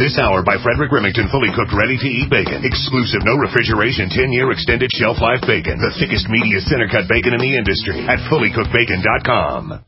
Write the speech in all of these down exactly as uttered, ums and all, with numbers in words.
This hour by Frederick Remington, fully cooked, ready-to-eat bacon. Exclusive, no refrigeration, ten-year extended shelf life bacon. The thickest, meatiest, center-cut bacon in the industry at fully cooked bacon dot com.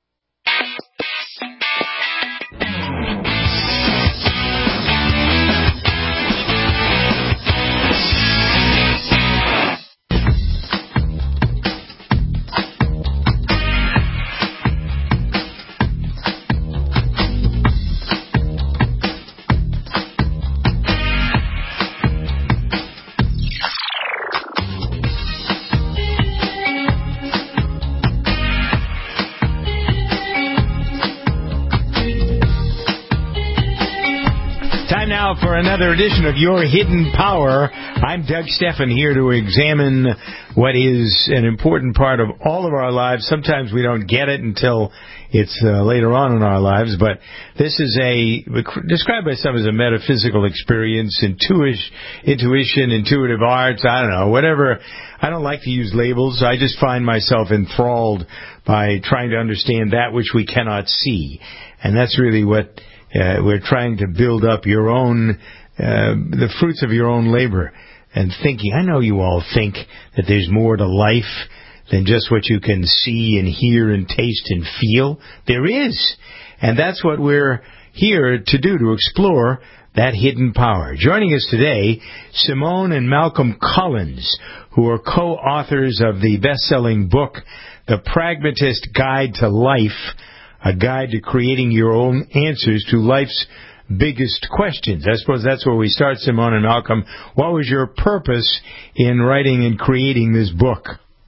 For another edition of Your Hidden Power, I'm Doug Stephan, here to examine what is an important part of all of our lives. Sometimes we don't get it until it's uh, later on in our lives, but this is a described by some as a metaphysical experience, intuition, intuition, intuitive arts, I don't know, whatever. I don't like to use labels. I just find myself enthralled by trying to understand that which we cannot see, and that's really what Uh, we're trying to build up your own, uh, the fruits of your own labor and thinking. I know you all think that there's more to life than just what you can see and hear and taste and feel. There is. And that's what we're here to do, to explore that hidden power. Joining us today, Simone and Malcolm Collins, who are co-authors of the best-selling book, The Pragmatist Guide to Life, a guide to creating your own answers to life's biggest questions. I suppose that's where we start, Simone and Malcolm. What was your purpose in writing and creating this book?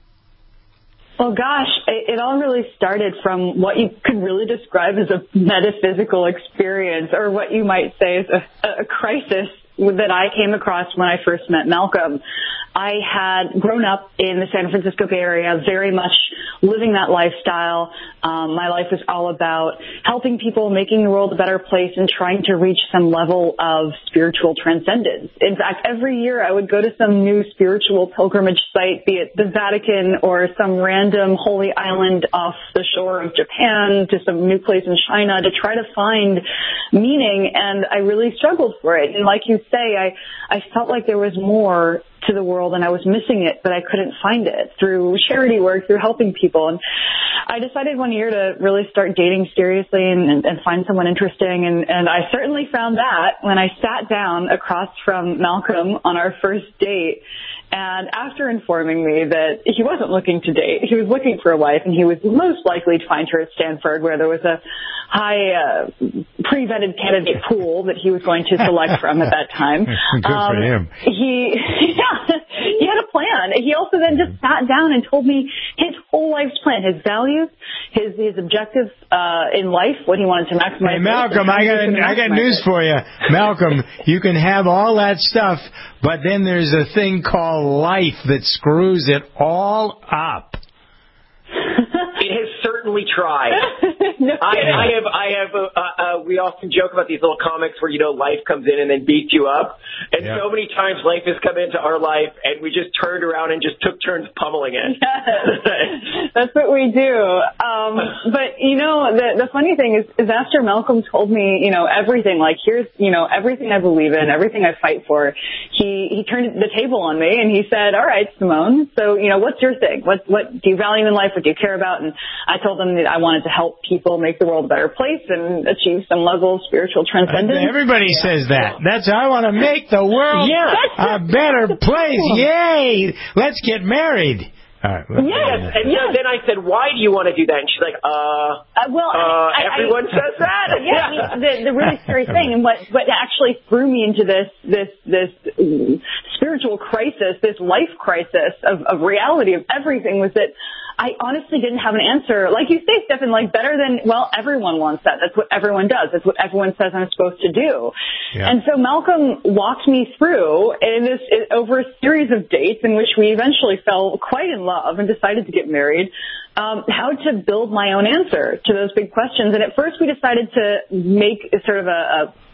Well, gosh, it, it all really started from what you could really describe as a metaphysical experience, or what you might say is a, a crisis that I came across when I first met Malcolm. I had grown up in the San Francisco Bay Area, very much living that lifestyle. Um, my life was all about helping people, making the world a better place, and trying to reach some level of spiritual transcendence. In fact, every year I would go to some new spiritual pilgrimage site, be it the Vatican or some random holy island off the shore of Japan, to some new place in China, to try to find meaning, and I really struggled for it. And like you say, I, I felt like there was more to the world, and I was missing it, but I couldn't find it through charity work, through helping people. And I decided one year to really start dating seriously and, and, and find someone interesting, and, and I certainly found that when I sat down across from Malcolm on our first date. And after informing me that he wasn't looking to date, he was looking for a wife, and he was most likely to find her at Stanford, where there was a high uh, pre-vetted candidate pool that he was going to select from at that time. Good um, for him. He, yeah, he had a plan. He also then just sat down and told me his whole life's plan, his values, his his objectives uh, in life, what he wanted to maximize. Hey, Malcolm, I got I got news it. for you. Malcolm, you can have all that stuff, but then there's a thing called life that screws it all up. It has certainly tried. no, I, I have, I have. Uh, uh, we often joke about these little comics where, you know, life comes in and then beats you up, and yeah. so many times life has come into our life, and we just turned around and just took turns pummeling it. Yes, that's what we do. Um, but you know, the the funny thing is, is after Malcolm told me, you know, everything, like here's, you know, everything I believe in, everything I fight for, he he turned the table on me and he said, "All right, Simone, so you know, what's your thing? What what do you value in life? What do you care about?" And I told him that I wanted to help people make the world a better place and achieve some level of spiritual transcendence. Everybody yeah. says that. That's, I want to make the world yeah. a better place. Yay! Let's get married. All right. Well, yes, and yes. then I said, "Why do you want to do that?" And she's like, "Uh, uh well, uh, I, everyone I, says that." Yeah, I mean, the, the really scary thing, and what what actually threw me into this this this spiritual crisis, this life crisis of, of reality of everything, was that I honestly didn't have an answer. Like you say, Stephan, like better than, well, everyone wants that. That's what everyone does. That's what everyone says I'm supposed to do. Yeah. And so Malcolm walked me through in this in, over a series of dates in which we eventually fell quite in love and decided to get married. Um, how to build my own answer to those big questions. And at first we decided to make sort of a, a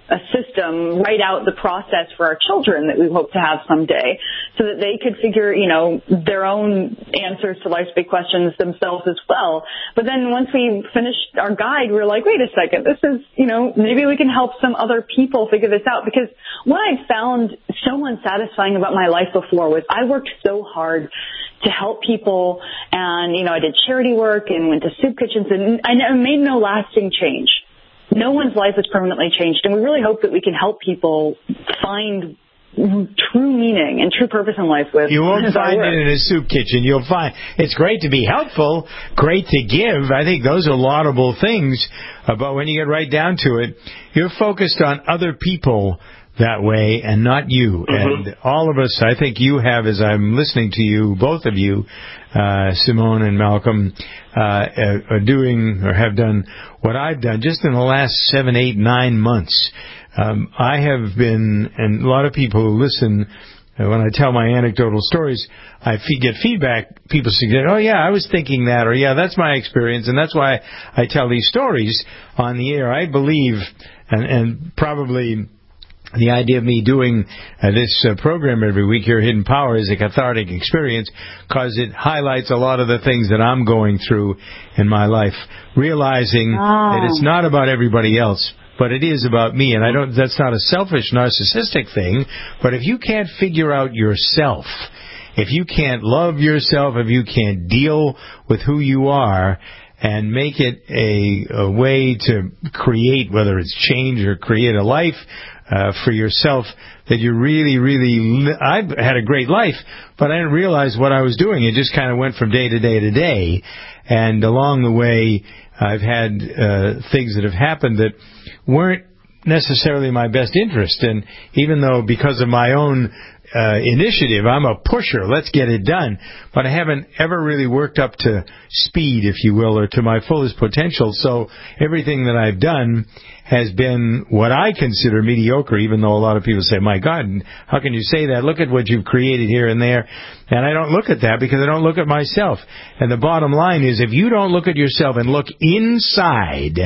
a system, write out the process for our children that we hope to have someday, so that they could figure, you know, their own answers to life's big questions themselves as well. But then once we finished our guide, we were like, wait a second, this is, you know, maybe we can help some other people figure this out. Because what I found so unsatisfying about my life before was I worked so hard to help people, and, you know, I did charity work and went to soup kitchens, and I made no lasting change. No one's life is permanently changed, and we really hope that we can help people find true meaning and true purpose in life with. You won't find it in a soup kitchen. You'll find it's great to be helpful, great to give. I think those are laudable things, but when you get right down to it, you're focused on other people that way and not you. Mm-hmm. And all of us, I think you have, as I'm listening to you, both of you, uh, Simone and Malcolm, uh, are doing or have done what I've done just in the last seven, eight, nine months. Um, I have been, and a lot of people who listen, uh, when I tell my anecdotal stories, I f- get feedback. People suggest, oh, yeah, I was thinking that, or, yeah, that's my experience, and that's why I tell these stories on the air. I believe, and, and probably the idea of me doing uh, this uh, program every week here, Hidden Power, is a cathartic experience because it highlights a lot of the things that I'm going through in my life, realizing oh. that it's not about everybody else, but it is about me. And I don't. That's not a selfish, narcissistic thing, but if you can't figure out yourself, if you can't love yourself, if you can't deal with who you are and make it a, a way to create, whether it's change or create a life Uh, for yourself, that you really, really, li- I've had a great life, but I didn't realize what I was doing. It just kind of went from day to day to day, and along the way, I've had uh, things that have happened that weren't necessarily my best interest, and even though because of my own Uh, initiative, I'm a pusher, let's get it done, but I haven't ever really worked up to speed, if you will, or to my fullest potential. So everything that I've done has been what I consider mediocre, even though a lot of people say, my God, how can you say that? Look at what you've created here and there. And I don't look at that because I don't look at myself. And the bottom line is, if you don't look at yourself and look inside,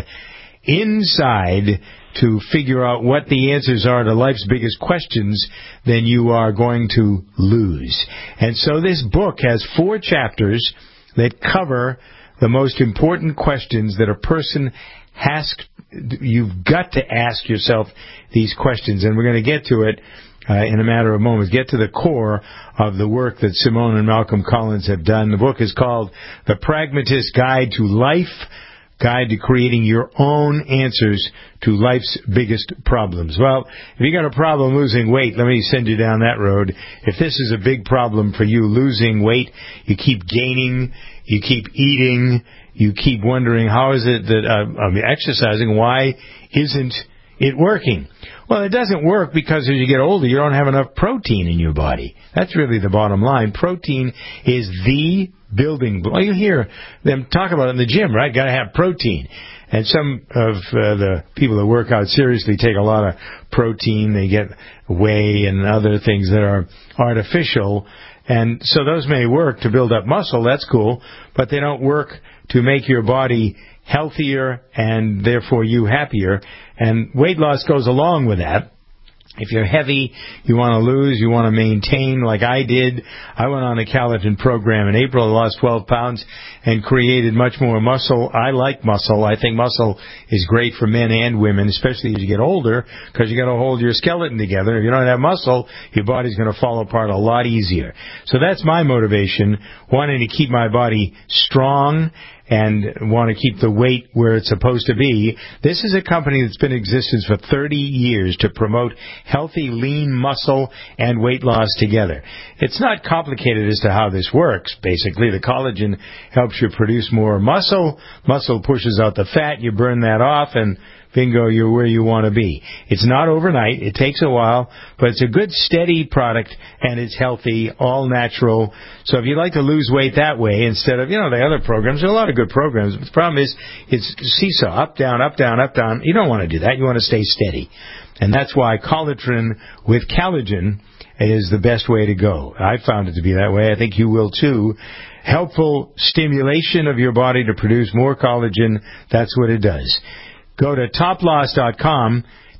inside, to figure out what the answers are to life's biggest questions, then you are going to lose. And so this book has four chapters that cover the most important questions that a person has. You've got to ask yourself these questions, and we're going to get to it uh, in a matter of moments. Get to the core of the work that Simone and Malcolm Collins have done. The book is called The Pragmatist's Guide to Life, Guide to Creating Your Own Answers to Life's Biggest Problems. Well, if you got a problem losing weight, let me send you down that road. If this is a big problem for you, losing weight, you keep gaining, you keep eating, you keep wondering, how is it that uh, I'm exercising? Why isn't it working? Well, it doesn't work because as you get older, you don't have enough protein in your body. That's really the bottom line. Protein is the building block. You hear them talk about it in the gym, right? Got to have protein. And some of uh, the people that work out seriously take a lot of protein. They get whey and other things that are artificial. And so those may work to build up muscle. That's cool. But they don't work to make your body healthier and therefore you happier. And weight loss goes along with that. If you're heavy, you want to lose, you want to maintain, like I did. I went on a Calatin program in April, I lost twelve pounds and created much more muscle. I like muscle. I think muscle is great for men and women, especially as you get older, because you got to hold your skeleton together. If you don't have muscle, your body's going to fall apart a lot easier. So that's my motivation, wanting to keep my body strong and want to keep the weight where it's supposed to be. This is a company that's been in existence for thirty years to promote healthy, lean muscle and weight loss together. It's not complicated as to how this works. Basically, the collagen helps you produce more muscle. Muscle pushes out the fat. You burn that off, and bingo, you're where you want to be. It's not overnight. It takes a while, but it's a good, steady product, and it's healthy, all natural. So if you'd like to lose weight that way, instead of, you know, the other programs, there are a lot of good programs, but the problem is it's seesaw, up, down, up, down, up, down. You don't want to do that. You want to stay steady. And that's why collagen with collagen is the best way to go. I found it to be that way. I think you will too. Helpful stimulation of your body to produce more collagen. That's what it does. Go to top loss dot com,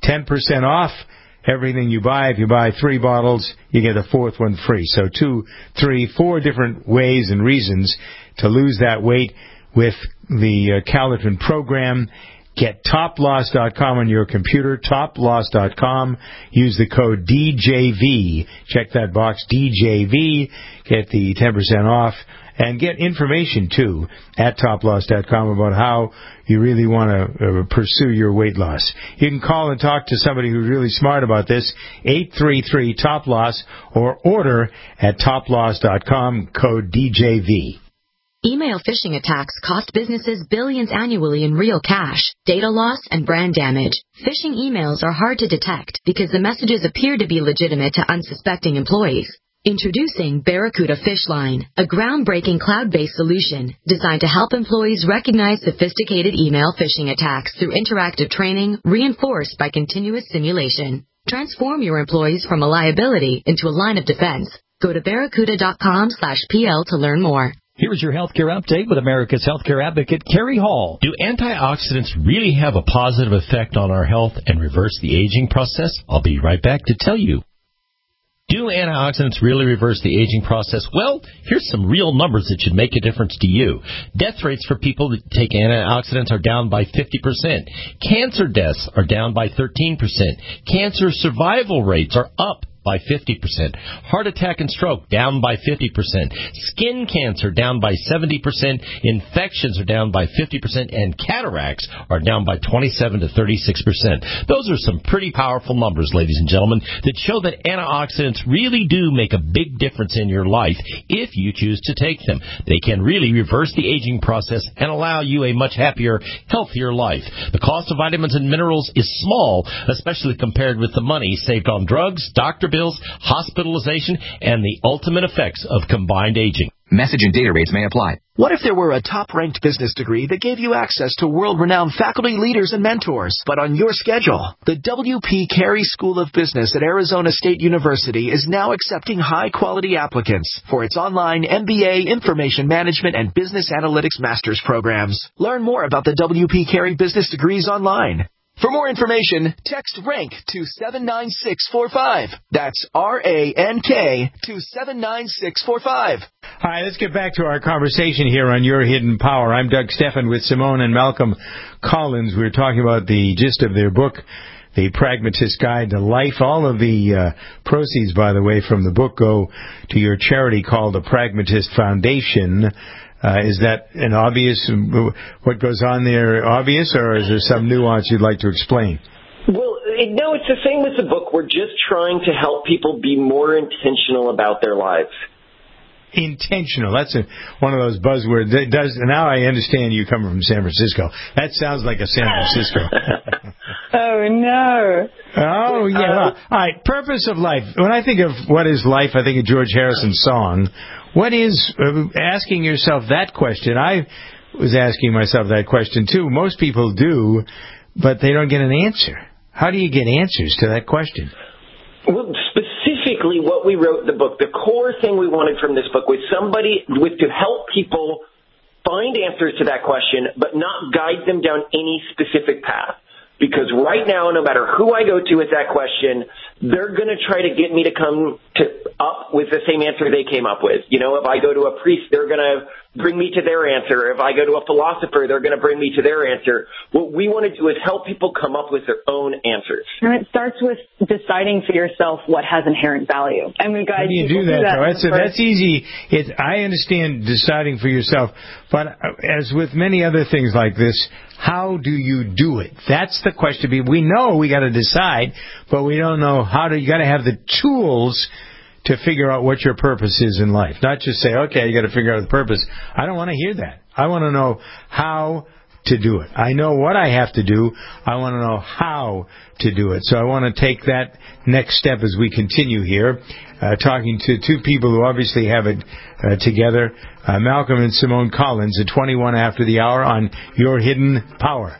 ten percent off everything you buy. If you buy three bottles, you get a fourth one free. So two, three, four different ways and reasons to lose that weight with the uh, Calatin program. Get top loss dot com on your computer, top loss dot com. Use the code D J V. Check that box, D J V. Get the ten percent off. And get information, too, at top loss dot com about how you really want to uh, pursue your weight loss. You can call and talk to somebody who's really smart about this, eight three three, top loss, or order at top loss dot com, code D J V. Email phishing attacks cost businesses billions annually in real cash, data loss, and brand damage. Phishing emails are hard to detect because the messages appear to be legitimate to unsuspecting employees. Introducing Barracuda Fishline, a groundbreaking cloud-based solution designed to help employees recognize sophisticated email phishing attacks through interactive training reinforced by continuous simulation. Transform your employees from a liability into a line of defense. Go to barracuda dot com slash P L to learn more. Here's your healthcare update with America's healthcare advocate, Kerry Hall. Do antioxidants really have a positive effect on our health and reverse the aging process? I'll be right back to tell you. Do antioxidants really reverse the aging process? Well, here's some real numbers that should make a difference to you. Death rates for people that take antioxidants are down by fifty percent. Cancer deaths are down by thirteen percent. Cancer survival rates are up by fifty percent. Heart attack and stroke down by fifty percent. Skin cancer down by seventy percent. Infections are down by fifty percent. And cataracts are down by twenty-seven to thirty-six percent. Those are some pretty powerful numbers, ladies and gentlemen, that show that antioxidants really do make a big difference in your life if you choose to take them. They can really reverse the aging process and allow you a much happier, healthier life. The cost of vitamins and minerals is small, especially compared with the money saved on drugs, doctor bills, hospitalization, and the ultimate effects of combined aging. Message and data rates may apply. What if there were a top-ranked business degree that gave you access to world-renowned faculty, leaders, and mentors, but on your schedule? The W P Carey School of Business at Arizona State University is now accepting high-quality applicants for its online M B A, Information Management, and Business Analytics Master's programs. Learn more about the W P Carey business degrees online. For more information, text RANK to seven nine six four five. That's R A N K to seven nine six four five. Hi, let's get back to our conversation here on Your Hidden Power. I'm Doug Stephan with Simone and Malcolm Collins. We're talking about the gist of their book, The Pragmatist Guide to Life. All of the uh, proceeds, by the way, from the book go to your charity called the Pragmatist Foundation. Uh, is that an obvious, what goes on there obvious, or is there some nuance you'd like to explain? Well, it, no, it's the same with the book. We're just trying to help people be more intentional about their lives. Intentional. That's a, one of those buzzwords. That does, now I understand you coming from San Francisco. That sounds like a San Francisco. Oh, no. Oh, yeah. Well, all right, purpose of life. When I think of what is life, I think of George Harrison's song. What is, uh, asking yourself that question, I was asking myself that question too. Most people do, but they don't get an answer. How do you get answers to that question? Well, specifically what we wrote in the book, the core thing we wanted from this book was somebody with to help people find answers to that question, but not guide them down any specific path. Because right now, no matter who I go to with that question, they're going to try to get me to come to up with the same answer they came up with. You know, if I go to a priest, they're going to bring me to their answer. If I go to a philosopher, they're going to bring me to their answer. What we want to do is help people come up with their own answers. And it starts with deciding for yourself what has inherent value. And we guide How do you do that, though? That's, that's easy. It, I understand deciding for yourself, but as with many other things like this, how do you do it? That's the question. We know we got to decide, but we don't know how to. You got to have the tools to figure out what your purpose is in life. Not just say, okay, you got to figure out the purpose. I don't want to hear that. I want to know how to do it. I know what I have to do. I want to know how to do it. So I want to take that next step as we continue here, uh, talking to two people who obviously have it uh, together, uh, Malcolm and Simone Collins, at twenty-one after the hour on Your Hidden Power.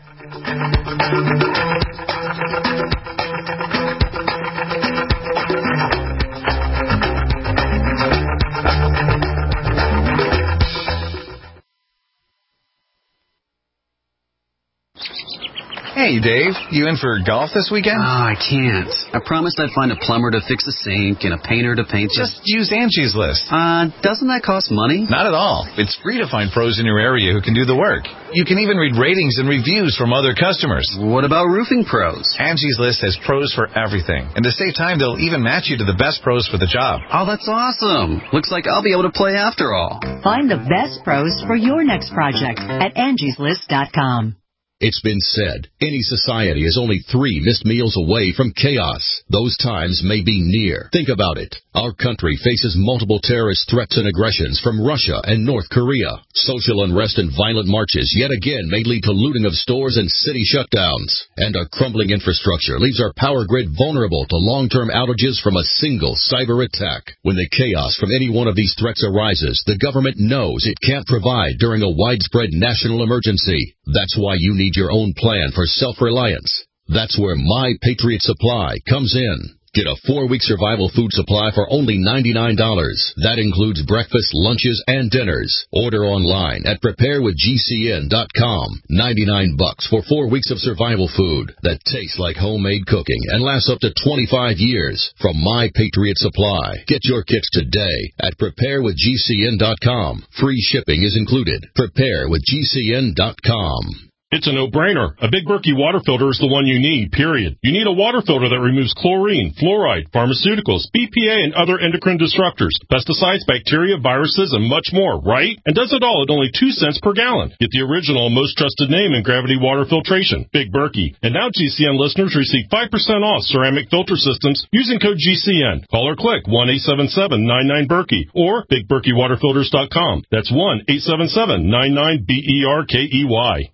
Hey, Dave, you in for golf this weekend? Oh, I can't. I promised I'd find a plumber to fix the sink and a painter to paint the... Just use Angie's List. Uh, doesn't that cost money? Not at all. It's free to find pros in your area who can do the work. You can even read ratings and reviews from other customers. What about roofing pros? Angie's List has pros for everything. And to save time, they'll even match you to the best pros for the job. Oh, that's awesome. Looks like I'll be able to play after all. Find the best pros for your next project at angies list dot com. It's been said, any society is only three missed meals away from chaos. Those times may be near. Think about it. Our country faces multiple terrorist threats and aggressions from Russia and North Korea. Social unrest and violent marches yet again may lead to looting of stores and city shutdowns. And our crumbling infrastructure leaves our power grid vulnerable to long-term outages from a single cyber attack. When the chaos from any one of these threats arises, the government knows it can't provide during a widespread national emergency. That's why you need your own plan for self-reliance. That's where My Patriot Supply comes in. Get a four-week survival food supply for only ninety-nine dollars. That includes breakfast, lunches, and dinners. Order online at prepare with G C N dot com. ninety-nine bucks for four weeks of survival food that tastes like homemade cooking and lasts up to twenty-five years from My Patriot Supply. Get your kits today at prepare with G C N dot com. Free shipping is included. prepare with G C N dot com. It's a no-brainer. A Big Berkey water filter is the one you need, period. You need a water filter that removes chlorine, fluoride, pharmaceuticals, B P A, and other endocrine disruptors, pesticides, bacteria, viruses, and much more, right? And does it all at only two cents per gallon. Get the original and most trusted name in gravity water filtration, Big Berkey. And now G C N listeners receive five percent off ceramic filter systems using code G C N. Call or click one eight seven seven nine nine Berkey or big berkey water filters dot com. That's one eight seven seven nine nine B E R K E Y.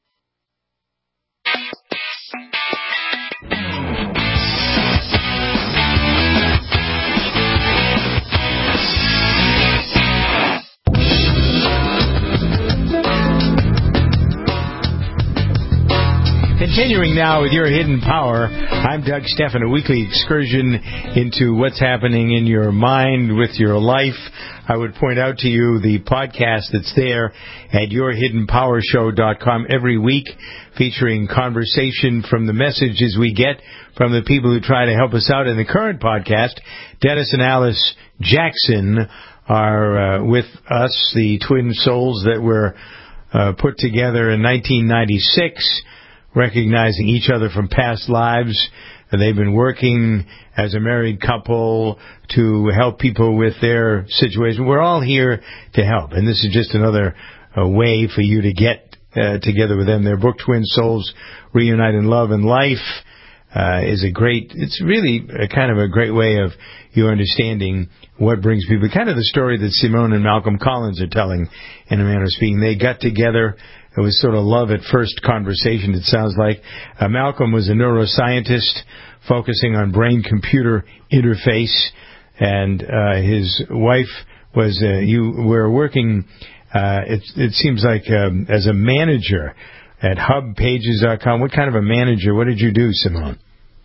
Continuing now with your hidden power, I'm Doug Stephan, a weekly excursion into what's happening in your mind with your life. I would point out to you the podcast that's there at your hidden power show dot com every week, featuring conversation from the messages we get from the people who try to help us out. In the current podcast, Dennis and Alice Jackson are uh, with us, the twin souls that were uh, put together in nineteen ninety-six, recognizing each other from past lives. They've been working as a married couple to help people with their situation. We're all here to help, and this is just another uh, way for you to get uh, together with them. Their book, Twin Souls Reunite in Love and Life, uh, is a great, it's really a kind of a great way of you understanding what brings people. Kind of the story that Simone and Malcolm Collins are telling, in a manner of speaking. They got together. It was sort of love at first conversation, it sounds like. Uh, Malcolm was a neuroscientist focusing on brain-computer interface, and uh, his wife was, uh, you were working, uh, it, it seems like, um, as a manager at hub pages dot com. What kind of a manager? What did you do, Simone?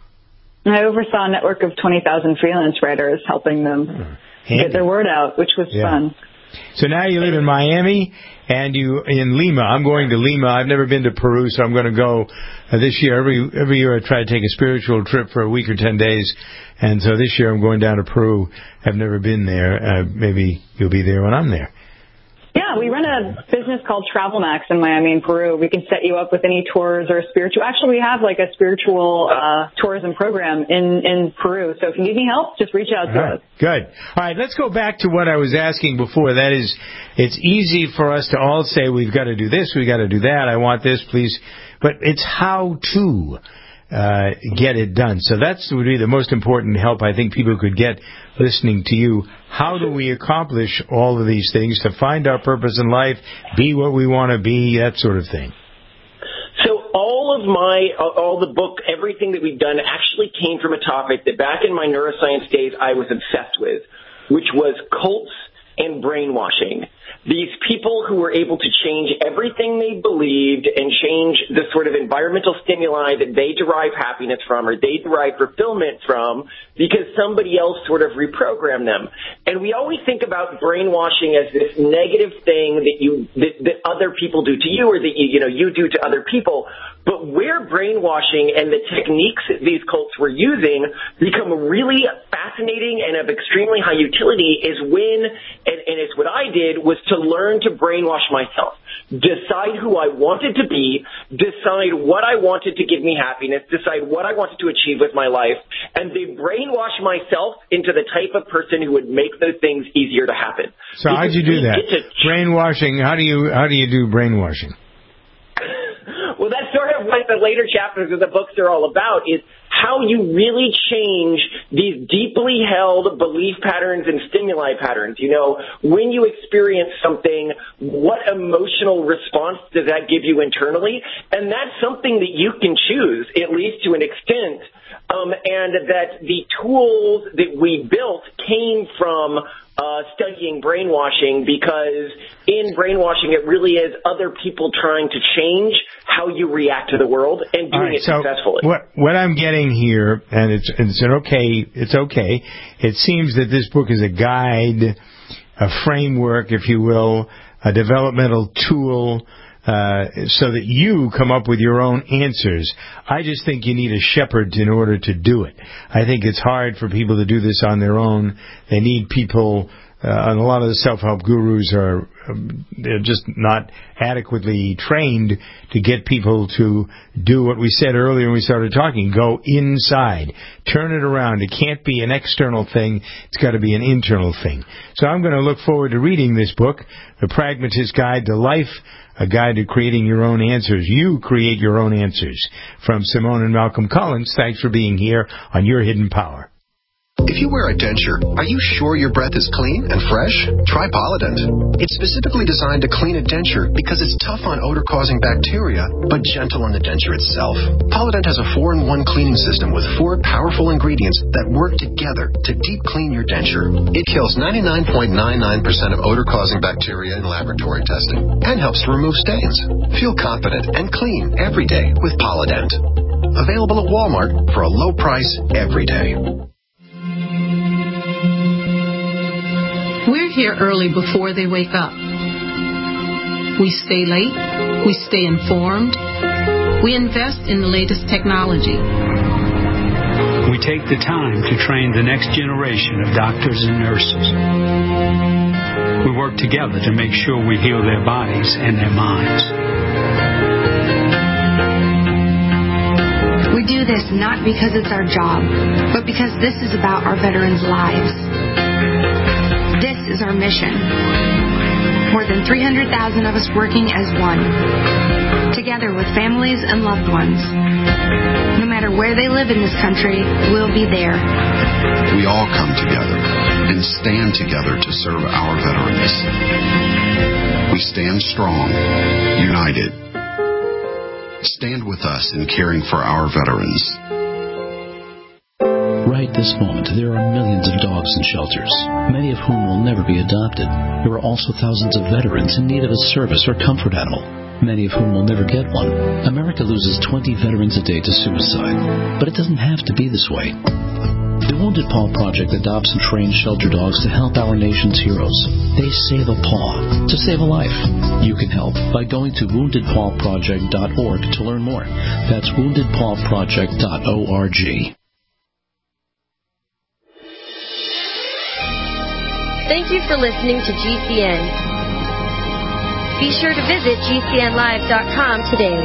I oversaw a network of twenty thousand freelance writers, helping them Handy. get their word out, which was yeah. fun. So now you live in Miami, and you in Lima. I'm going to Lima. I've never been to Peru, so I'm going to go uh, this year. Every every year I try to take a spiritual trip for a week or ten days, and so this year I'm going down to Peru. I've never been there. Uh, maybe you'll be there when I'm there. Yeah, we run a business called Travel Max in Miami and Peru. We can set you up with any tours or spiritual. Actually, we have like a spiritual uh, tourism program in, in Peru. So if you need any help, just reach out to right. us. Good. All right, let's go back to what I was asking before. That is, it's easy for us to all say, we've got to do this, we've got to do that, I want this, please. But it's how to uh, get it done. So that's would be the most important help I think people could get listening to you. How do we accomplish all of these things to find our purpose in life, be what we want to be, that sort of thing? So all of my, all the book, everything that we've done actually came from a topic that back in my neuroscience days I was obsessed with, which was cults and brainwashing. these people who were able to change everything they believed and change the sort of environmental stimuli that they derive happiness from or they derive fulfillment from because somebody else sort of reprogrammed them. And we always think about brainwashing as this negative thing that you that, that other people do to you or that you, you know you do to other people. But where brainwashing and the techniques that these cults were using become really fascinating and of extremely high utility is when, and, and it's what I did, was to learn to brainwash myself. Decide who I wanted to be, decide what I wanted to give me happiness, decide what I wanted to achieve with my life, and then brainwash myself into the type of person who would make those things easier to happen. So how'd you do that? Brainwashing, how do you, how do you do brainwashing? Well, that's sort of what the later chapters of the books are all about, is how you really change these deeply held belief patterns and stimuli patterns. You know, when you experience something, what emotional response does that give you internally? And that's something that you can choose, at least to an extent, um, and that the tools that we built came from Uh, studying brainwashing, because in brainwashing it really is other people trying to change how you react to the world and doing right, it so successfully. What what I'm getting here, and it's it's an okay, it's okay. It seems that this book is a guide, a framework, if you will, a developmental tool. Uh, so that you come up with your own answers. I just think you need a shepherd in order to do it. I think it's hard for people to do this on their own. They need people, uh, and a lot of the self-help gurus are um, they're just not adequately trained to get people to do what we said earlier when we started talking. Go inside. Turn it around. It can't be an external thing. It's got to be an internal thing. So I'm going to look forward to reading this book, The Pragmatist Guide to Life, a guide to creating your own answers. You create your own answers. From Simone and Malcolm Collins, thanks for being here on Your Hidden Power. If you wear a denture, are you sure your breath is clean and fresh? Try Polident. It's specifically designed to clean a denture because it's tough on odor-causing bacteria, but gentle on the denture itself. Polident has a four in one cleaning system with four powerful ingredients that work together to deep clean your denture. It kills ninety-nine point nine nine percent of odor-causing bacteria in laboratory testing and helps to remove stains. Feel confident and clean every day with Polident. Available at Walmart for a low price every day. We're here early before they wake up. We stay late. We stay informed. We invest in the latest technology. We take the time to train the next generation of doctors and nurses. We work together to make sure we heal their bodies and their minds. We do this not because it's our job, but because this is about our veterans' lives. This is our mission. More than three hundred thousand of us working as one, together with families and loved ones. No matter where they live in this country, we'll be there. We all come together and stand together to serve our veterans. We stand strong, united. Stand with us in caring for our veterans. Right this moment, there are millions of dogs in shelters, many of whom will never be adopted. There are also thousands of veterans in need of a service or comfort animal, many of whom will never get one. America loses twenty veterans a day to suicide, but it doesn't have to be this way. The Wounded Paw Project adopts and trains shelter dogs to help our nation's heroes. They save a paw to save a life. You can help by going to wounded paw project dot org to learn more. That's wounded paw project dot org. Thank you for listening to G C N. Be sure to visit G C N live dot com today.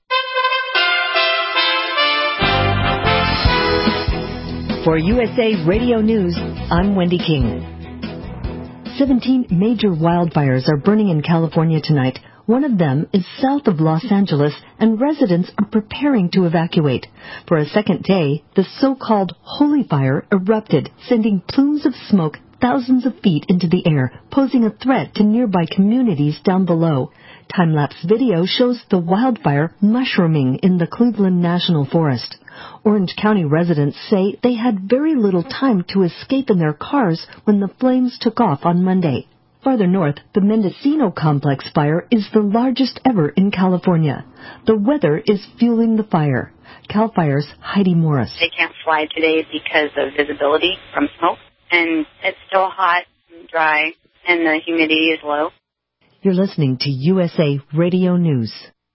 For U S A Radio News, I'm Wendy King. seventeen major wildfires are burning in California tonight. One of them is south of Los Angeles, and residents are preparing to evacuate. For a second day, the so-called Holy Fire erupted, sending plumes of smoke thousands of feet into the air, posing a threat to nearby communities down below. Time-lapse video shows the wildfire mushrooming in the Cleveland National Forest. Orange County residents say they had very little time to escape in their cars when the flames took off on Monday. Farther north, the Mendocino Complex fire is the largest ever in California. The weather is fueling the fire. CAL FIRE's Heidi Morris. They can't fly today because of visibility from smoke, and it's still hot and dry, and the humidity is low. You're listening to U S A Radio News.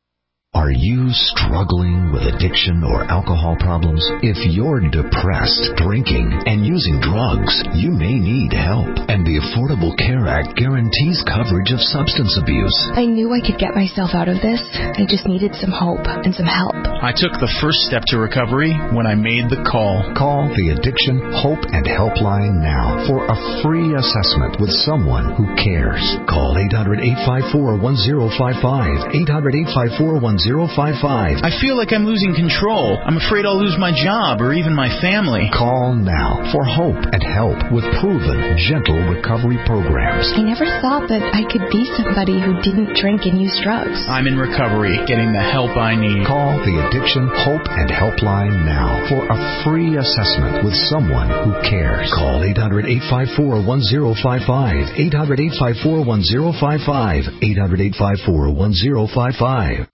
Are you struggling with addiction or alcohol problems? If you're depressed, drinking, and using drugs, you may need help. And the Affordable Care Act guarantees coverage of substance abuse. I knew I could get myself out of this. I just needed some hope and some help. I took the first step to recovery when I made the call. Call the Addiction Hope and Helpline now for a free assessment with someone who cares. Call eight hundred, eight five four, one zero five five, eight hundred, eight five four, one zero five five. I feel like I'm losing control. I'm afraid I'll lose my job or even my family. Call now for hope and help with proven, gentle recovery programs. I never thought that I could be somebody who didn't drink and use drugs. I'm in recovery, getting the help I need. Call the Addiction Hope and Helpline now for a free assessment with someone who cares. Call eight hundred, eight five four, one zero five five, eight hundred, eight five four, one zero five five, eight hundred, eight five four, one zero five five.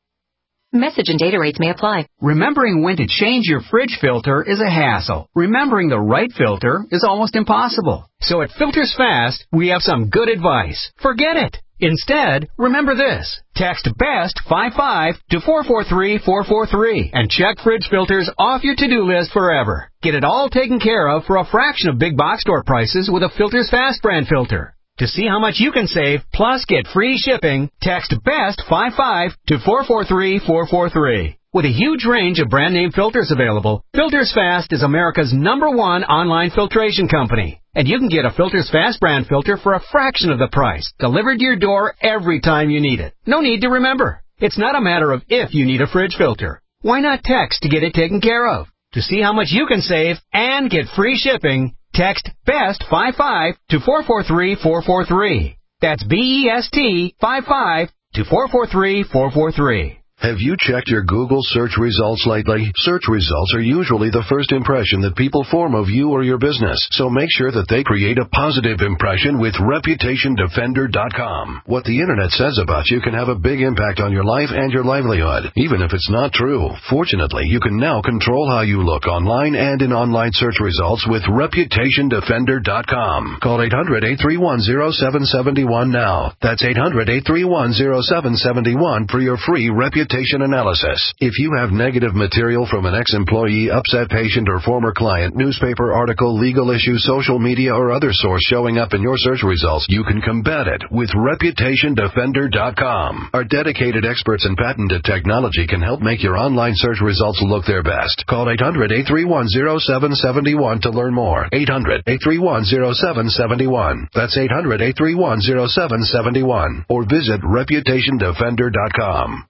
Message and data rates may apply. Remembering when to change your fridge filter is a hassle. Remembering the right filter is almost impossible. So at Filters Fast, we have some good advice. Forget it. Instead, remember this. Text BEST five five to four four three, four four three and check fridge filters off your to-do list forever. Get it all taken care of for a fraction of big box store prices with a Filters Fast brand filter. To see how much you can save, plus get free shipping, text BEST five five to four four three, four four three. With a huge range of brand name filters available, Filters Fast is America's number one online filtration company. And you can get a Filters Fast brand filter for a fraction of the price, delivered to your door every time you need it. No need to remember. It's not a matter of if you need a fridge filter. Why not text to get it taken care of? To see how much you can save and get free shipping, text BEST five five to four four three, four four three. That's B E S T five five to four four three, four four three. Have you checked your Google search results lately? Search results are usually the first impression that people form of you or your business, so make sure that they create a positive impression with Reputation Defender dot com. What the Internet says about you can have a big impact on your life and your livelihood, even if it's not true. Fortunately, you can now control how you look online and in online search results with Reputation Defender dot com. Call eight hundred, eight three one, zero seven seven one now. That's eight hundred, eight three one, zero seven seven one for your free Reputation analysis. If you have negative material from an ex-employee, upset patient, or former client, newspaper article, legal issue, social media, or other source showing up in your search results, you can combat it with Reputation Defender dot com. Our dedicated experts in patented technology can help make your online search results look their best. Call eight hundred, eight three one, zero seven seven one to learn more. eight hundred, eight three one, zero seven seven one. That's eight hundred, eight three one, zero seven seven one. Or visit Reputation Defender dot com.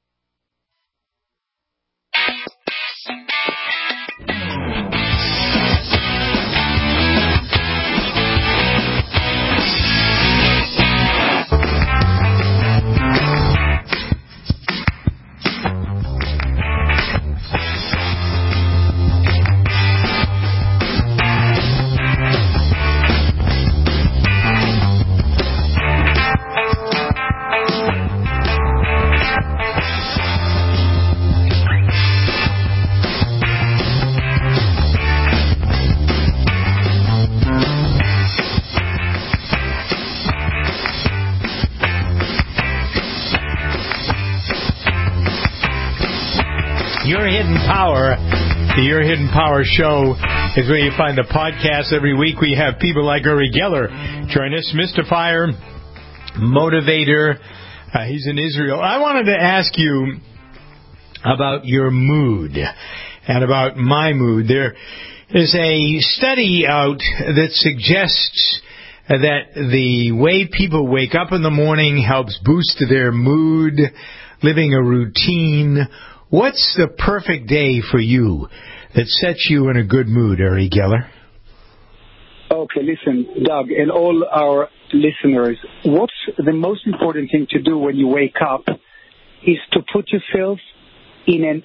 Your Hidden Power, the Your Hidden Power show is where you find the podcast. Every week we have people like Uri Geller join us, mystifier, motivator. Uh, he's in Israel. I wanted to ask you about your mood and about my mood. There is a study out that suggests that the way people wake up in the morning helps boost their mood, living a routine. What's the perfect day for you that sets you in a good mood, Uri Geller? Okay, listen, Doug, and all our listeners, what's the most important thing to do when you wake up is to put yourself in an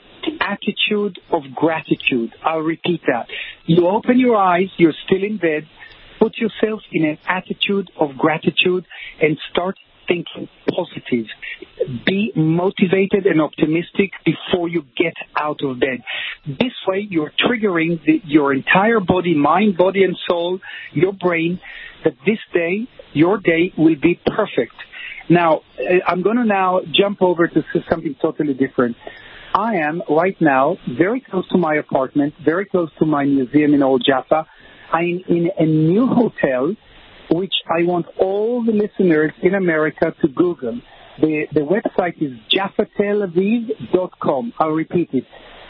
attitude of gratitude. I'll repeat that. You open your eyes, you're still in bed, put yourself in an attitude of gratitude and start thinking positive. Be motivated and optimistic before you get out of bed. This way, you're triggering the, your entire body, mind, body, and soul, your brain, that this day, your day will be perfect. Now, I'm going to now jump over to something totally different. I am right now very close to my apartment, very close to my museum in Old Jaffa. I'm in a new hotel, which I want all the listeners in America to Google. The, the website is jaffa tel aviv dot com. I'll repeat it,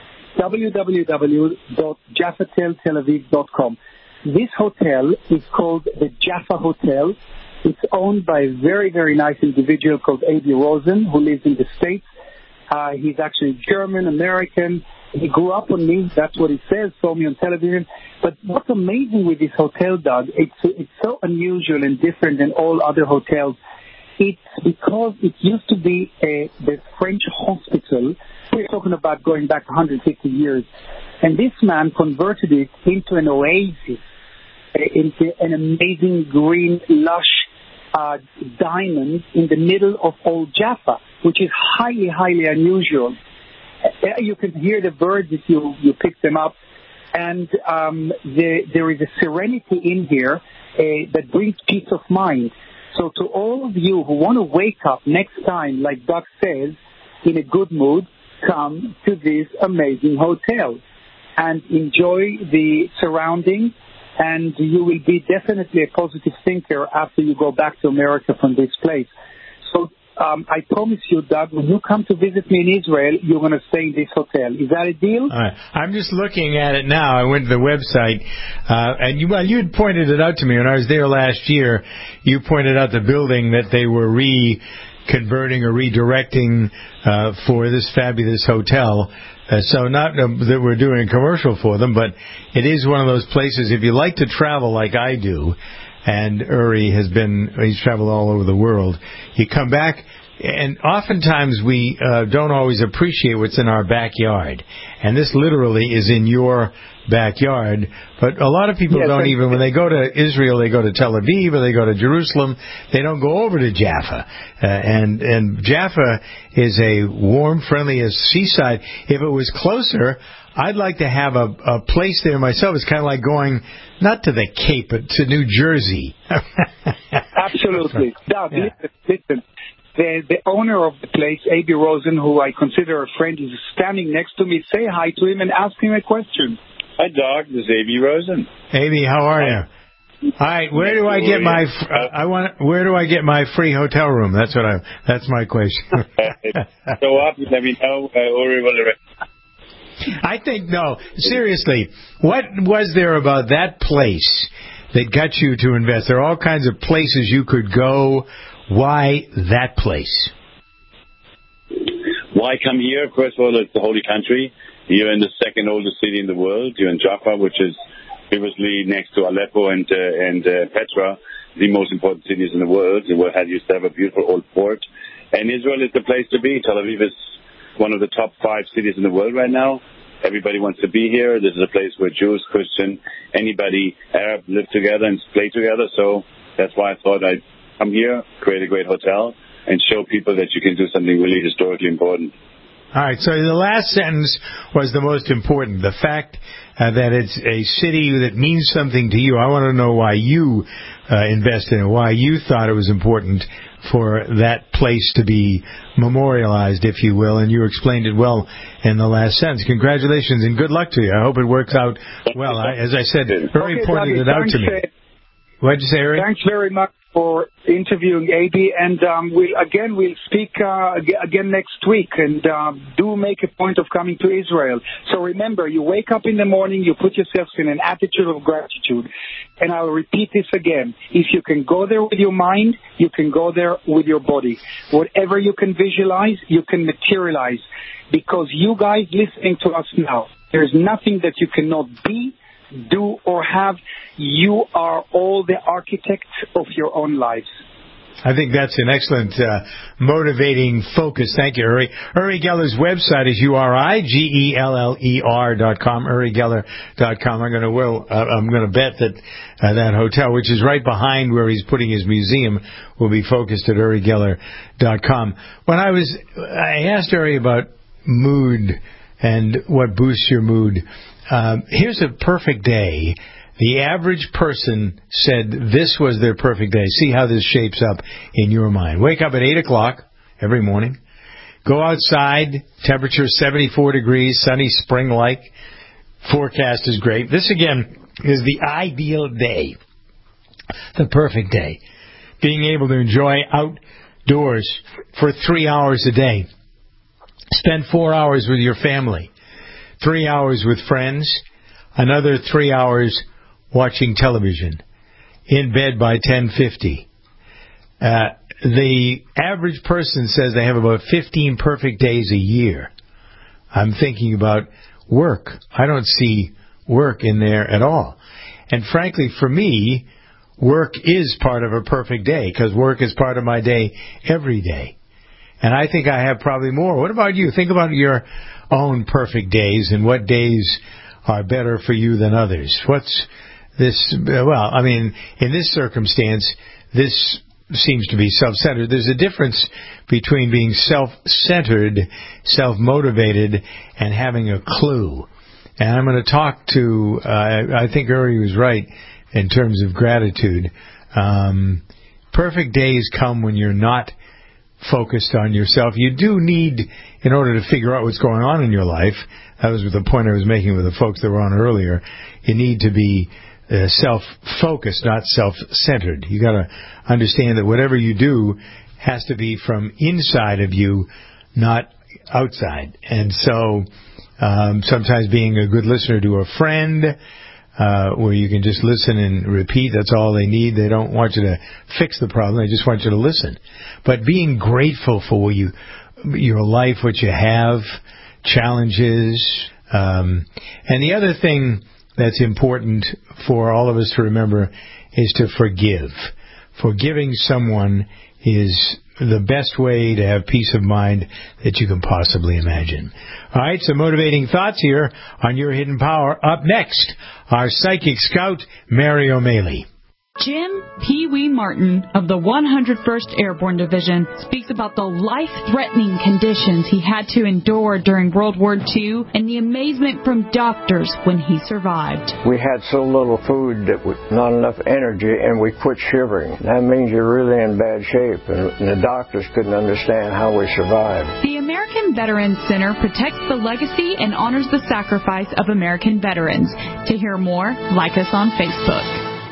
w w w dot jaffa tel aviv dot com. This hotel is called the Jaffa Hotel. It's owned by a very, very nice individual called Avi Rosen, who lives in the States. Uh, he's actually German, American. He grew up on me. That's what he says, saw me on television. But what's amazing with this hotel, Doug, it's, it's so unusual and different than all other hotels. It's because it used to be a, the French hospital. We're talking about going back one hundred fifty years. And this man converted it into an oasis, into an amazing green, lush uh, diamond in the middle of Old Jaffa, which is highly, highly unusual. You can hear the birds if you, you pick them up. And um, the, there is a serenity in here uh, that brings peace of mind. So to all of you who want to wake up next time, like Doug says, in a good mood, come to this amazing hotel and enjoy the surroundings, and you will be definitely a positive thinker after you go back to America from this place. So um, I promise you, Doug, when you come to visit me in Israel, you're going to stay in this hotel. Is that a deal? All right. I'm just looking at it now. I went to the website, uh, and you, well, you had pointed it out to me when I was there last year. You pointed out the building that they were re-converting or redirecting uh, for this fabulous hotel. Uh, so not uh, that we're doing a commercial for them, but it is one of those places, if you like to travel like I do, and Uri has been, he's traveled all over the world, you come back, and oftentimes we uh, don't always appreciate what's in our backyard. And this literally is in your backyard. But a lot of people yes, don't even, when they go to Israel, they go to Tel Aviv or they go to Jerusalem, they don't go over to Jaffa. Uh, and, and Jaffa is a warm, friendly seaside. If it was closer, I'd like to have a, a place there myself. It's kind of like going, not to the Cape, but to New Jersey. Absolutely. Doug, yeah. listen, listen. The, the owner of the place, Avi Rosen, who I consider a friend, is standing next to me. Say hi to him and ask him a question. Hi, Doug. This is Avi Rosen. Avi, how are you? All right, where do I get my? Uh, I want. Where do I get my free hotel room? That's what I. That's my question. So up, let me know. Uh, Uri will arrange. I think no. Seriously, what was there about that place that got you to invest? There are all kinds of places you could go. Why that place? Why come here? First of all, it's the holy country. You're in the second oldest city in the world. You're in Jaffa, which is previously next to Aleppo and uh, and uh, Petra, the most important cities in the world. You had used to have a beautiful old port. And Israel is the place to be. Tel Aviv is one of the top five cities in the world right now. Everybody wants to be here. This is a place where Jews, Christian, anybody, Arab live together and play together. So that's why I thought I'd come here, create a great hotel, and show people that you can do something really historically important. All right, so the last sentence was the most important, the fact uh, that it's a city that means something to you. I want to know why you uh, invested in it, why you thought it was important for that place to be memorialized, if you will, and you explained it well in the last sentence. Congratulations and good luck to you. I hope it works out well. I, as I said, very okay, pointed it out to me. What did you say, Eric? Thanks very much for interviewing Avi, and um, we'll, again, we'll speak uh, again next week, and uh, do make a point of coming to Israel. So remember, you wake up in the morning, you put yourself in an attitude of gratitude, and I'll repeat this again. If you can go there with your mind, you can go there with your body. Whatever you can visualize, you can materialize, because you guys listening to us now, there's nothing that you cannot be, do, or have. You are all the architects of your own lives. I think that's an excellent, uh, motivating focus. Thank you, Uri. Uri Geller's website is U R I G E L L E R dot com, uri geller dot com. I'm going to will, uh, I'm going to bet that uh, that hotel, which is right behind where he's putting his museum, will be focused at uri geller dot com. When I was, I asked Uri about mood and what boosts your mood. Um, here's a perfect day. The average person said this was their perfect day. See how this shapes up in your mind. Wake up at eight o'clock every morning. Go outside. Temperature seventy-four degrees. Sunny, spring-like. Forecast is great. This, again, is the ideal day. The perfect day. Being able to enjoy outdoors for three hours a day. Spend four hours with your family. Three hours with friends. Another three hours watching television, in bed by ten fifty. Uh, the average person says they have about fifteen perfect days a year. I'm thinking about work. I don't see work in there at all. And frankly, for me, work is part of a perfect day, because work is part of my day every day. And I think I have probably more. What about you? Think about your own perfect days and what days are better for you than others. What's this? Well, I mean, in this circumstance, this seems to be self-centered. There's a difference between being self-centered, self-motivated, and having a clue. And I'm going to talk to, uh, I think Uri was right in terms of gratitude. Um, perfect days come when you're not focused on yourself. You do need, in order to figure out what's going on in your life, that was the point I was making with the folks that were on earlier, you need to be uh, self-focused, not self-centered. You got to understand that whatever you do has to be from inside of you, not outside. And so um, sometimes being a good listener to a friend, uh, where you can just listen and repeat, that's all they need. They don't want you to fix the problem. They just want you to listen. But being grateful for what you, your life, what you have, challenges. Um, and the other thing that's important for all of us to remember is to forgive. Forgiving someone is the best way to have peace of mind that you can possibly imagine. All right, some motivating thoughts here on Your Hidden Power. Up next, our psychic scout, Mary O'Malley. Jim Pee Wee Martin of the one hundred first Airborne Division speaks about the life-threatening conditions he had to endure during World War Two and the amazement from doctors when he survived. We had so little food that was not enough energy, and we quit shivering. That means you're really in bad shape, and the doctors couldn't understand how we survived. The American Veterans Center protects the legacy and honors the sacrifice of American veterans. To hear more, like us on Facebook.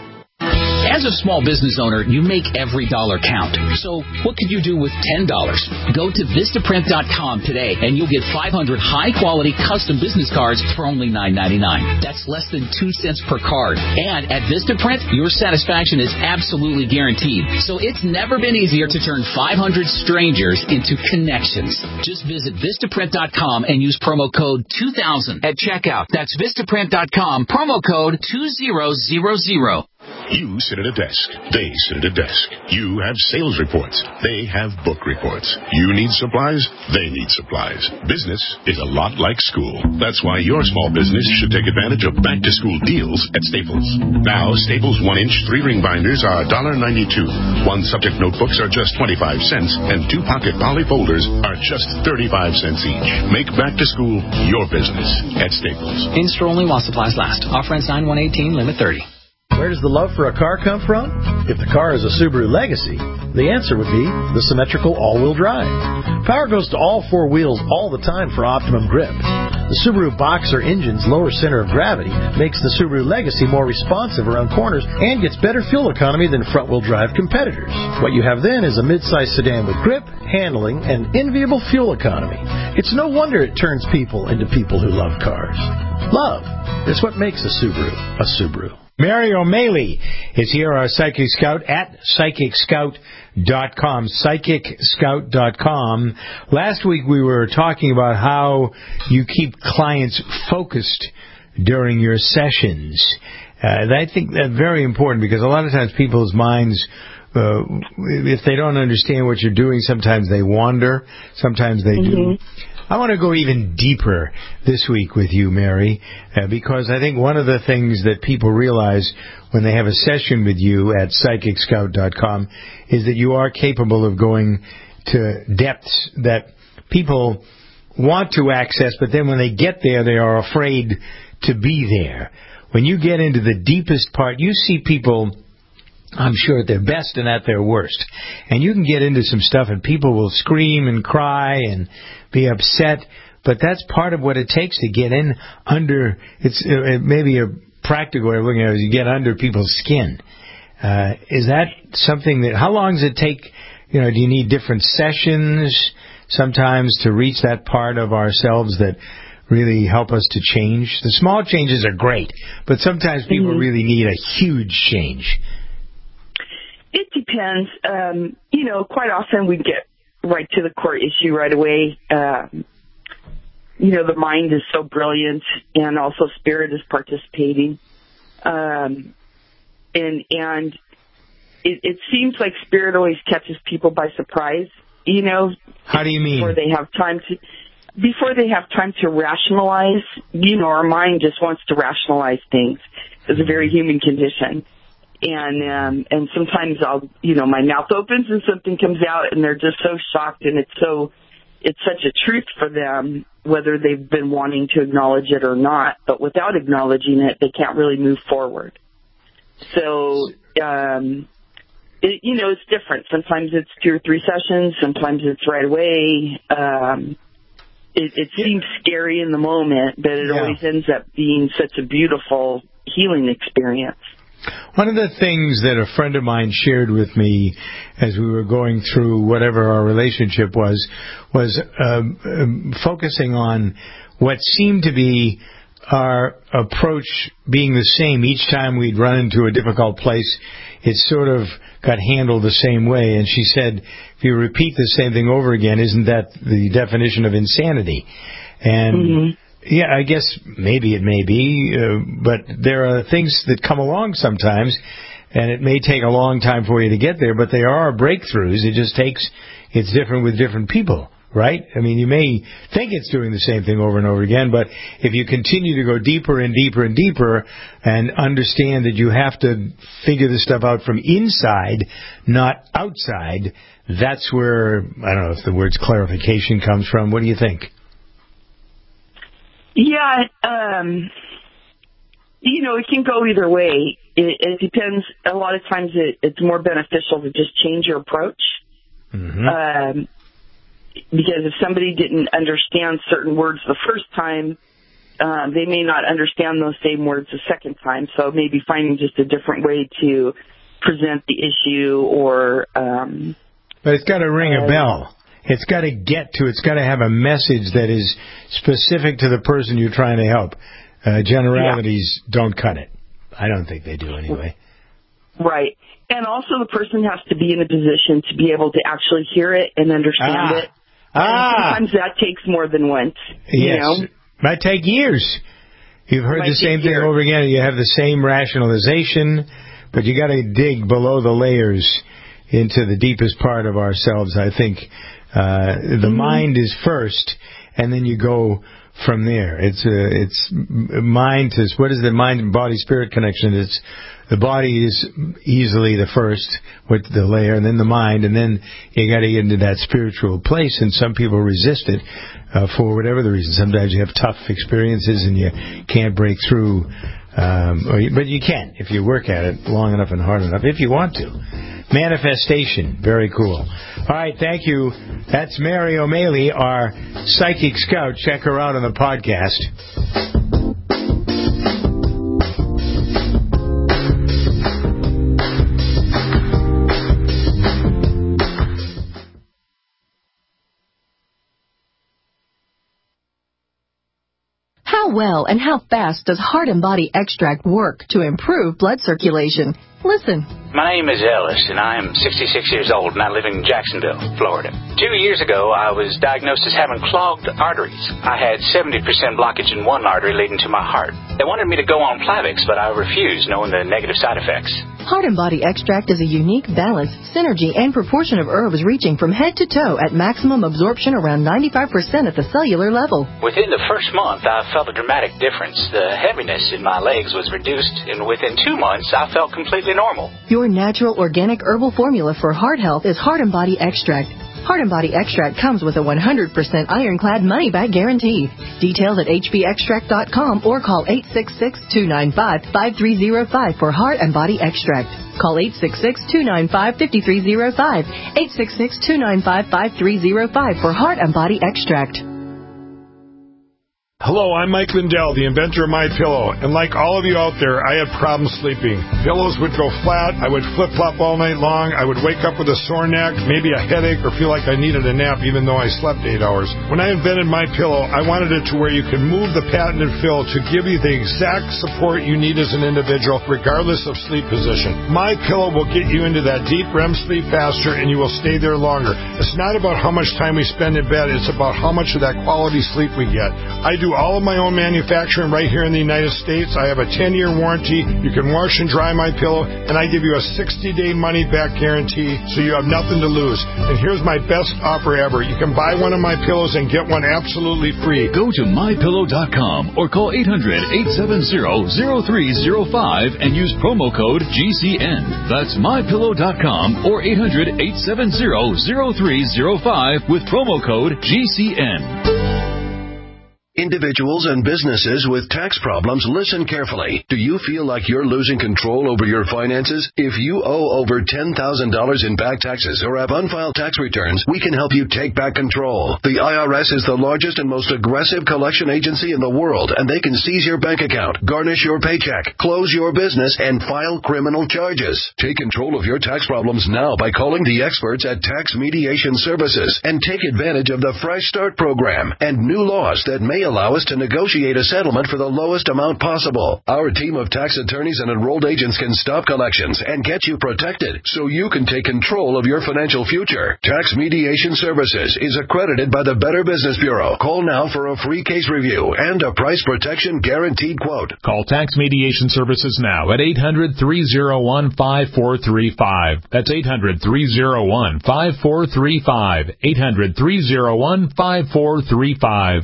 As a small business owner, you make every dollar count. So what could you do with ten dollars? Go to Vistaprint dot com today, and you'll get five hundred high-quality custom business cards for only nine ninety-nine. That's less than two cents per card. And at Vistaprint, your satisfaction is absolutely guaranteed. So it's never been easier to turn five hundred strangers into connections. Just visit Vistaprint dot com and use promo code two thousand at checkout. That's Vistaprint dot com, promo code two thousand. You sit at a desk. They sit at a desk. You have sales reports. They have book reports. You need supplies. They need supplies. Business is a lot like school. That's why your small business should take advantage of back-to-school deals at Staples. Now, Staples one-inch three-ring binders are one dollar ninety-two. One-subject notebooks are just twenty-five cents, and two-pocket poly folders are just thirty-five cents each. Make back-to-school your business at Staples. In-store only while supplies last. Offer ends nine one eighteen, limit thirty. Where does the love for a car come from? If the car is a Subaru Legacy, the answer would be the symmetrical all-wheel drive. Power goes to all four wheels all the time for optimum grip. The Subaru Boxer engine's lower center of gravity makes the Subaru Legacy more responsive around corners and gets better fuel economy than front-wheel drive competitors. What you have then is a mid-size sedan with grip, handling, and enviable fuel economy. It's no wonder it turns people into people who love cars. Love is what makes a Subaru a Subaru. Mary O'Malley is here, our Psychic Scout, at Psychic Scout dot com, Psychic Scout dot com. Last week we were talking about how you keep clients focused during your sessions. Uh, I think that's very important because a lot of times people's minds, uh, if they don't understand what you're doing, sometimes they wander, sometimes they mm-hmm. do. I want to go even deeper this week with you, Mary, uh, because I think one of the things that people realize when they have a session with you at psychic scout dot com is that you are capable of going to depths that people want to access, but then when they get there, they are afraid to be there. When you get into the deepest part, you see people, I'm sure, at their best and at their worst. And you can get into some stuff and people will scream and cry and be upset, but that's part of what it takes to get in under, it's uh, maybe a practical way of looking at it is you get under people's skin. Uh, is that something that, how long does it take, you know, do you need different sessions sometimes to reach that part of ourselves that really help us to change? The small changes are great, but sometimes people mm-hmm. really need a huge change. It depends. Um, you know, quite often we get right to the core issue right away. Um, you know, the mind is so brilliant, and also spirit is participating. Um, and and it, it seems like spirit always catches people by surprise. You know, how do you mean? Before they have time to, before they have time to rationalize. You know, our mind just wants to rationalize things. It's a very human condition. And um, and sometimes I'll, you know, my mouth opens and something comes out, and they're just so shocked, and it's so, it's such a truth for them, whether they've been wanting to acknowledge it or not. But without acknowledging it, they can't really move forward. So, um, it, you know, it's different. Sometimes it's two or three sessions. Sometimes it's right away. Um, it, it seems scary in the moment, but it yeah. always ends up being such a beautiful healing experience. One of the things that a friend of mine shared with me as we were going through whatever our relationship was, was uh, um, focusing on what seemed to be our approach being the same. Each time we'd run into a difficult place, it sort of got handled the same way. And she said, if you repeat the same thing over again, isn't that the definition of insanity? And mm-hmm. yeah, I guess maybe it may be, uh, but there are things that come along sometimes, and it may take a long time for you to get there, but there are breakthroughs. It just takes, it's different with different people, right? I mean, you may think it's doing the same thing over and over again, but if you continue to go deeper and deeper and deeper and understand that you have to figure this stuff out from inside, not outside, that's where, I don't know if the word clarification comes from. What do you think? Yeah, um, you know, it can go either way. It, it depends. A lot of times it, it's more beneficial to just change your approach. Mm-hmm. Um, because if somebody didn't understand certain words the first time, um, they may not understand those same words the second time. So maybe finding just a different way to present the issue or... Um, but it's got to ring uh, a bell. It's got to get to, it's got to have a message that is specific to the person you're trying to help. Uh, generalities yeah. don't cut it. I don't think they do anyway. Right. And also the person has to be in a position to be able to actually hear it and understand ah. it. Ah. And sometimes that takes more than once. Yes. You know? Might take years. You've heard the same thing years. over again. You have the same rationalization, but you got to dig below the layers into the deepest part of ourselves, I think. Uh, the mm-hmm. mind is first, and then you go from there. It's a, it's mind to, what is the mind and body spirit connection? It's the body is easily the first with the layer, and then the mind, and then you got to get into that spiritual place. And some people resist it uh, for whatever the reason. Sometimes you have tough experiences and you can't break through. Um, or you, but you can if you work at it long enough and hard enough, if you want to. Manifestation, very cool. All right, thank you. That's Mary O'Malley, our psychic scout. Check her out on the podcast. How well and how fast does Heart and Body Extract work to improve blood circulation? Listen. My name is Ellis, and I am sixty-six years old, and I live in Jacksonville, Florida. Two years ago, I was diagnosed as having clogged arteries. I had seventy percent blockage in one artery leading to my heart. They wanted me to go on Plavix, but I refused, knowing the negative side effects. Heart and Body Extract is a unique balance, synergy, and proportion of herbs reaching from head to toe at maximum absorption around ninety-five percent at the cellular level. Within the first month, I felt a dramatic difference. The heaviness in my legs was reduced, and within two months, I felt completely normal. Your natural organic herbal formula for heart health is Heart and Body Extract. Heart and Body Extract comes with a one hundred percent ironclad money-back guarantee. Details at h b extract dot com or call eight six six, two nine five, five three zero five for Heart and Body Extract. Call eight six six, two nine five, five three zero five, eight six six, two nine five, five three zero five for Heart and Body Extract. Hello, I'm Mike Lindell, the inventor of MyPillow, and like all of you out there, I had problems sleeping. Pillows would go flat, I would flip-flop all night long, I would wake up with a sore neck, maybe a headache, or feel like I needed a nap even though I slept eight hours. When I invented MyPillow, I wanted it to where you can move the patented fill to give you the exact support you need as an individual, regardless of sleep position. MyPillow will get you into that deep R E M sleep faster, and you will stay there longer. It's not about how much time we spend in bed, it's about how much of that quality sleep we get. I do all of my own manufacturing right here in the United States. I have a ten-year warranty. You can wash and dry my pillow, and I give you a sixty-day money-back guarantee, so you have nothing to lose. And here's my best offer ever. You can buy one of my pillows and get one absolutely free. Go to my pillow dot com or call eight hundred, eight seven zero, zero three zero five and use promo code G C N. That's my pillow dot com or eight hundred, eight seven zero, zero three zero five with promo code G C N. Individuals and businesses with tax problems, listen carefully. Do you feel like you're losing control over your finances? If you owe over ten thousand dollars in back taxes or have unfiled tax returns, we can help you take back control. The I R S is the largest and most aggressive collection agency in the world, and they can seize your bank account, garnish your paycheck, close your business, and file criminal charges. Take control of your tax problems now by calling the experts at Tax Mediation Services and take advantage of the Fresh Start program and new laws that may allow us to negotiate a settlement for the lowest amount possible. Our team of tax attorneys and enrolled agents can stop collections and get you protected so you can take control of your financial future. Tax Mediation Services is accredited by the Better Business Bureau. Call now for a free case review and a price protection guaranteed quote. Call Tax Mediation Services now at eight hundred, three oh one, five four three five. That's eight hundred, three oh one, five four three five. eight hundred, three oh one, five four three five.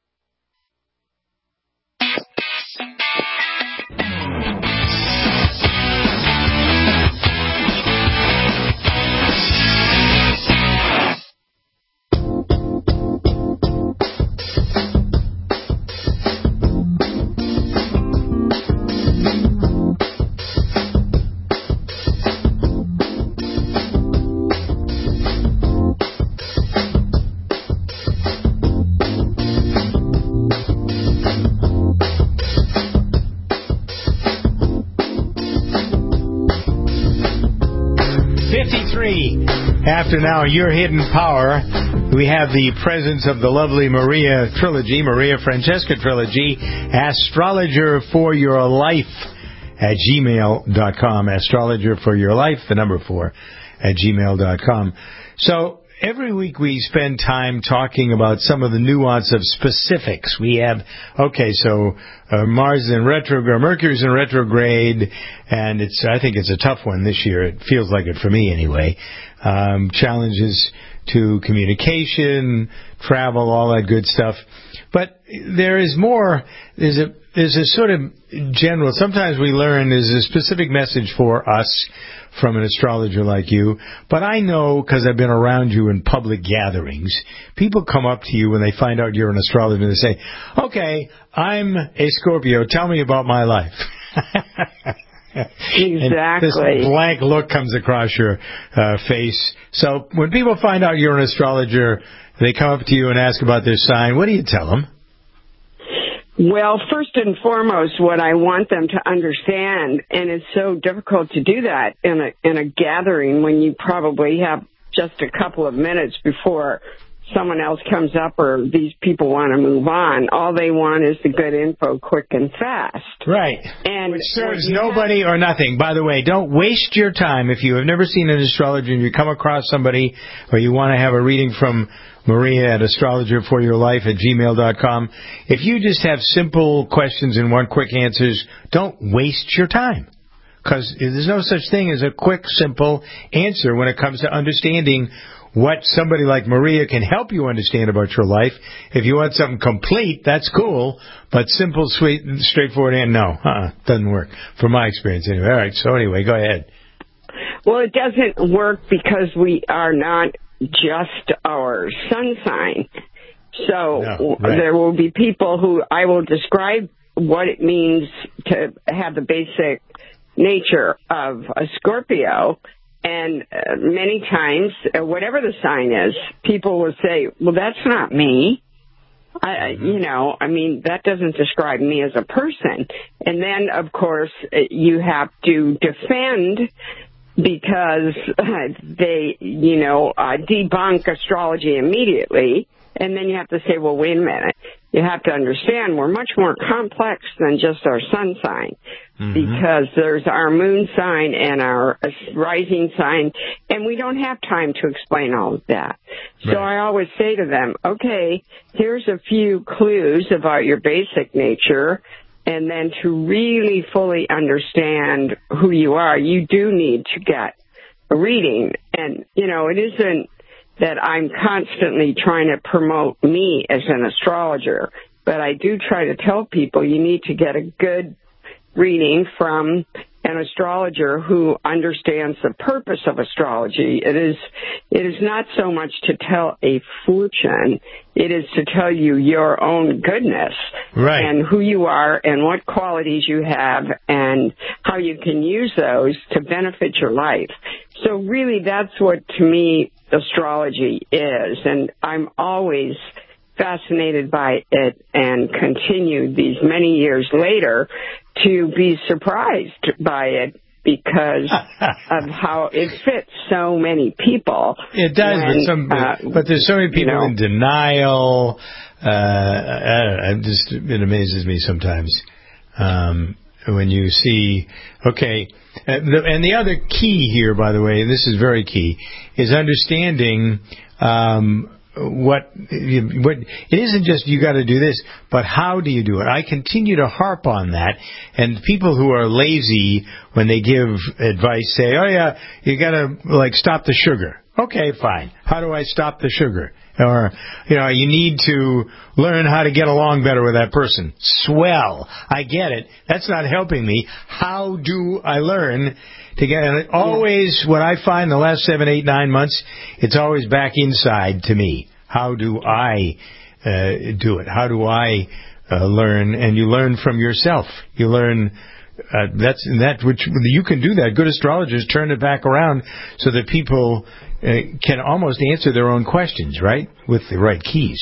After now, Your Hidden Power, we have the presence of the lovely Maria Trilogy, Maria Francesca Trilogy, Astrologer for Your Life at gmail dot com. Astrologer for Your Life, the number four, at gmail dot com. So, every week we spend time talking about some of the nuance of specifics. We have, okay, so uh, Mars is in retrograde, Mercury's in retrograde, and it's, I think it's a tough one this year. It feels like it for me anyway. Um, challenges to communication, travel, all that good stuff. But there is more, there's a, there's a sort of general, sometimes we learn there's a specific message for us from an astrologer like you, but I know, because I've been around you in public gatherings, people come up to you when they find out you're an astrologer and they say, okay, I'm a Scorpio, tell me about my life. Exactly. And this blank look comes across your uh, face. So when people find out you're an astrologer, they come up to you and ask about their sign, what do you tell them? Well, first and foremost, what I want them to understand, and it's so difficult to do that in a in a gathering when you probably have just a couple of minutes before someone else comes up or these people want to move on. All they want is the good info, quick and fast. Right. And which serves nobody have, or nothing. By the way, don't waste your time. If you have never seen an astrologer and you come across somebody or you want to have a reading from Maria at astrologer for your life at gmail dot com, if you just have simple questions and one quick answers, don't waste your time. Because there's no such thing as a quick, simple answer when it comes to understanding what somebody like Maria can help you understand about your life. If you want something complete, that's cool, but simple, sweet, straightforward, and no, uh-uh, doesn't work, from my experience anyway. All right, so anyway, go ahead. Well, it doesn't work because we are not just our sun sign. So no, right. there will be people who I will describe what it means to have the basic nature of a Scorpio. And uh, many times, uh, whatever the sign is, people will say, well, that's not me. I, you know, I mean, that doesn't describe me as a person. And then, of course, you have to defend because uh, they, you know, uh, debunk astrology immediately. And then you have to say, well, wait a minute. You have to understand we're much more complex than just our sun sign. Mm-hmm. Because there's our moon sign and our rising sign, and we don't have time to explain all of that. Right. So I always say to them, okay, here's a few clues about your basic nature, and then to really fully understand who you are, you do need to get a reading. And, you know, it isn't that I'm constantly trying to promote me as an astrologer, but I do try to tell people you need to get a good reading from an astrologer who understands the purpose of astrology. It is it is not so much to tell a fortune. It is to tell you your own goodness, right, and who you are and what qualities you have and how you can use those to benefit your life. So really that's what, to me, astrology is. And I'm always fascinated by it and continue these many years later to be surprised by it because of how it fits so many people. It does, when, but some, uh, but there's so many people you know, in denial. Uh, I don't know, it just it amazes me sometimes um, when you see. Okay, and the other key here, by the way, and this is very key, is understanding. Um, What, what, it isn't just you got to do this, but how do you do it? I continue to harp on that, and people who are lazy when they give advice say, oh yeah, you got to like stop the sugar. Okay, fine. How do I stop the sugar? Or, you know, you need to learn how to get along better with that person. Swell. I get it. That's not helping me. How do I learn to get it? Always, what I find the last seven, eight, nine months, it's always back inside to me. How do I uh, do it? How do I uh, learn? And you learn from yourself. You learn. Uh, that's that which you can do that. Good astrologers turn it back around so that people uh, can almost answer their own questions, right, with the right keys.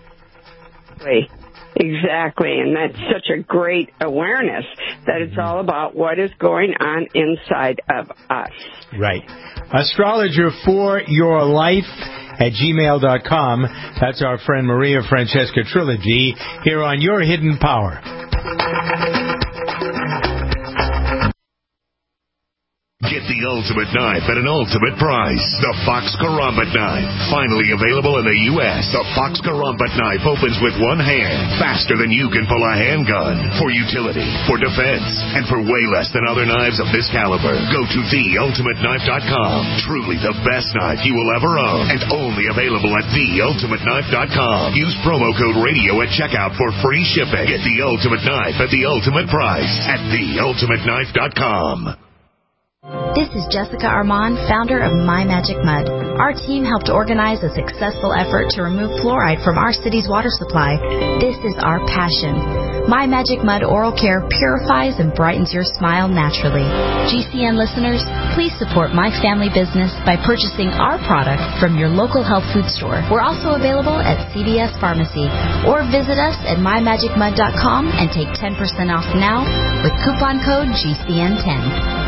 Exactly, and that's such a great awareness that it's all about what is going on inside of us. Right. Astrologer for your life at gmail dot com. That's our friend Maria Francesca Trilogy here on Your Hidden Power. Get the ultimate knife at an ultimate price. The Fox Karambit knife. Finally available in the U S The Fox Karambit knife opens with one hand, faster than you can pull a handgun. For utility, for defense, and for way less than other knives of this caliber. Go to the ultimate knife dot com. Truly the best knife you will ever own. And only available at the ultimate knife dot com. Use promo code radio at checkout for free shipping. Get the ultimate knife at the ultimate price at the ultimate knife dot com. This is Jessica Armand, founder of My Magic Mud. Our team helped organize a successful effort to remove fluoride from our city's water supply. This is our passion. My Magic Mud Oral Care purifies and brightens your smile naturally. G C N listeners, please support my family business by purchasing our product from your local health food store. We're also available at C V S Pharmacy, or visit us at my magic mud dot com and take ten percent off now with coupon code G C N ten.